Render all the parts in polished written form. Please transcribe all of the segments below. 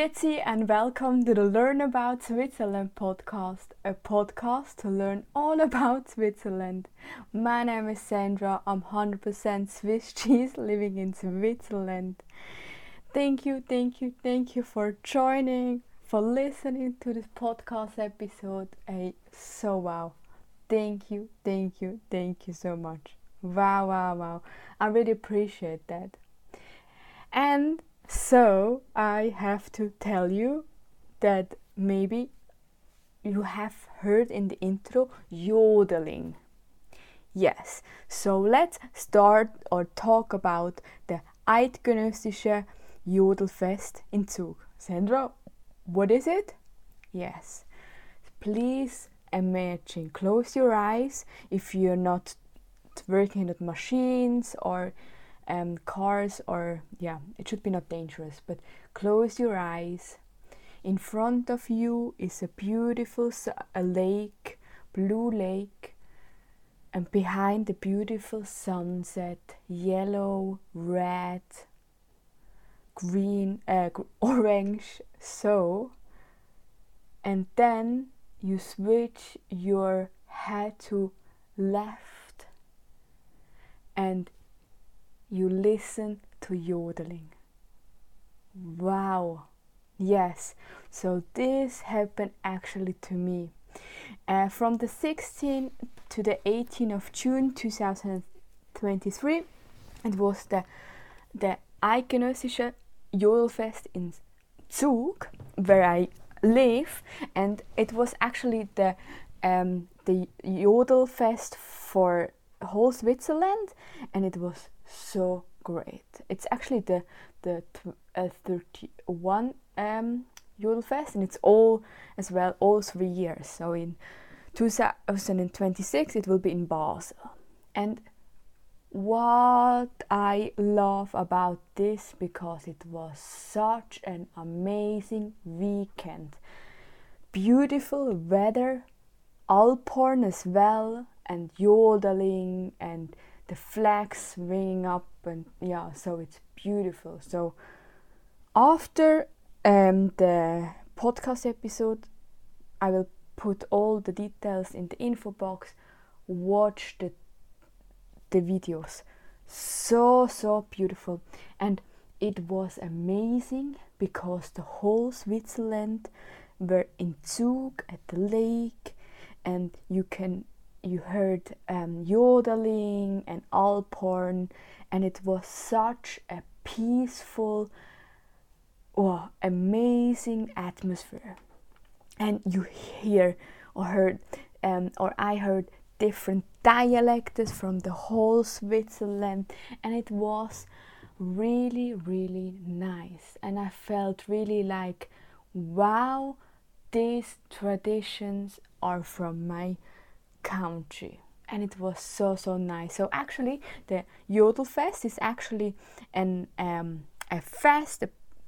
Grüezi and welcome to the Learn About Switzerland podcast, a podcast to learn all about Switzerland. My name is Sandra, I'm 100% Swiss cheese living in Switzerland. Thank you for joining, for listening to this podcast episode. So wow. Thank you so much. Wow. I really appreciate that. And so I have to tell you that maybe you have heard in the intro yodeling. Yes, so let's start or talk about the Eidgenössische Jodelfest in Zug. Sandra, what is it? Yes, please imagine, close your eyes if you're not working at machines or cars, or it should be not dangerous, but close your eyes. In front of you is a beautiful lake, blue lake, and behind the beautiful sunset, yellow, red, green, orange, and then you switch your head to left and you listen to yodeling. Wow. Yes, so this happened actually to me. From the 16th to the 18th of June 2023, it was the Eidgenössische Jodelfest in Zug, where I live, and it was actually the Jodelfest for whole Switzerland, and it was so great. It's actually the 31 Jodelfest, and it's all 3 years. So in 2026 it will be in Basel. And what I love about this, because it was such an amazing weekend. Beautiful weather, Alphorn as well, and yodeling and the flags swinging up, and so it's beautiful. So after the podcast episode, I will put all the details in the info box. Watch the videos. So beautiful, and it was amazing because the whole Switzerland were in Zug at the lake, and you heard yodeling and Alphorn, and it was such a peaceful, amazing atmosphere. And you hear I heard different dialects from the whole Switzerland, and it was really nice. And I felt really like, wow, these traditions are from my country, and it was so nice. So actually the Jodelfest is actually a fest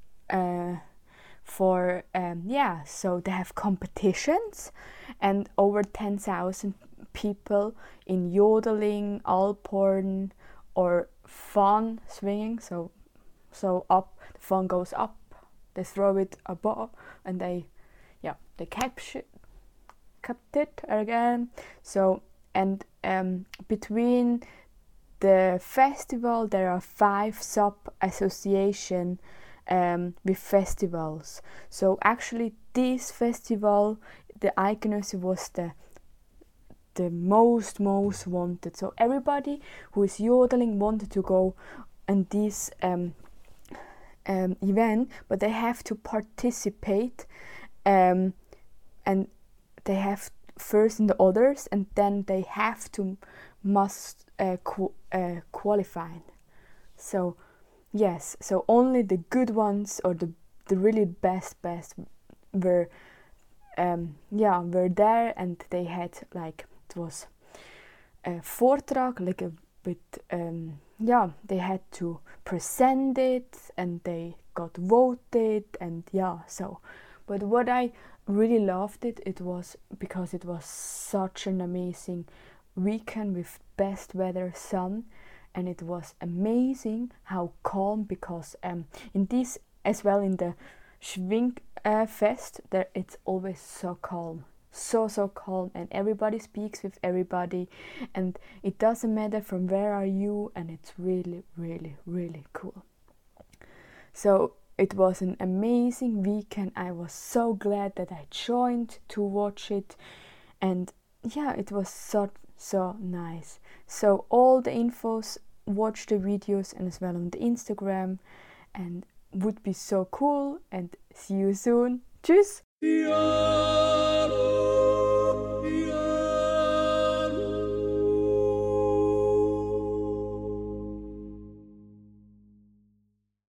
for so they have competitions, and over 10,000 people in yodeling, Alphorn, or fun swinging. So up, the fun goes up, they throw it above, and they capture it again. So, and between the festival there are 5 sub-associations with festivals. So actually this festival, the Eidgenössische, was the most wanted. So everybody who is yodeling wanted to go on this event, but they have to participate, and they have first in the others, and then they must qualify. So yes, so only the good ones, or the really best were there, and they had, like, it was a Vortrag, like a bit, they had to present it, and they got voted, and so. But what I really loved it was because it was such an amazing weekend with best weather, sun, and it was amazing how calm, because in this as well, in the Fest, there it's always so calm, so calm, and everybody speaks with everybody, and it doesn't matter from where are you, and it's really cool. So it was an amazing weekend. I was so glad that I joined to watch it, and yeah, it was so nice. So all the infos, watch the videos, and as well on the Instagram, and would be so cool. And see you soon. Tschüss.